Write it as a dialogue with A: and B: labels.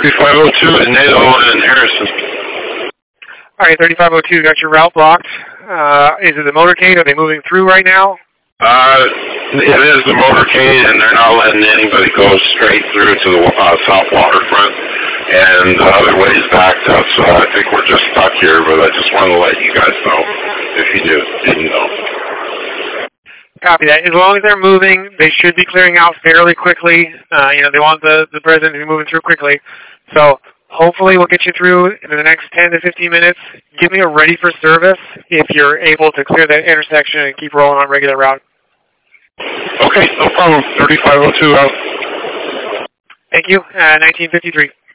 A: 3502 is Nato and Harrison.
B: All right, 3502, got your route blocked. Is it the motorcade? Are they moving through right now?
A: It is the motorcade, and they're not letting anybody go straight through to the south waterfront, and the other way is backed up, so I think we're just stuck here, but I just want to let you guys know, if you didn't know.
B: Copy that. As long as they're moving, they should be clearing out fairly quickly. They want the president to be moving through quickly. So hopefully we'll get you through in the next 10 to 15 minutes. Give me a ready for service if you're able to clear that intersection and keep rolling on regular route.
A: Okay, no problem. 3502 out.
B: Thank you. 1953.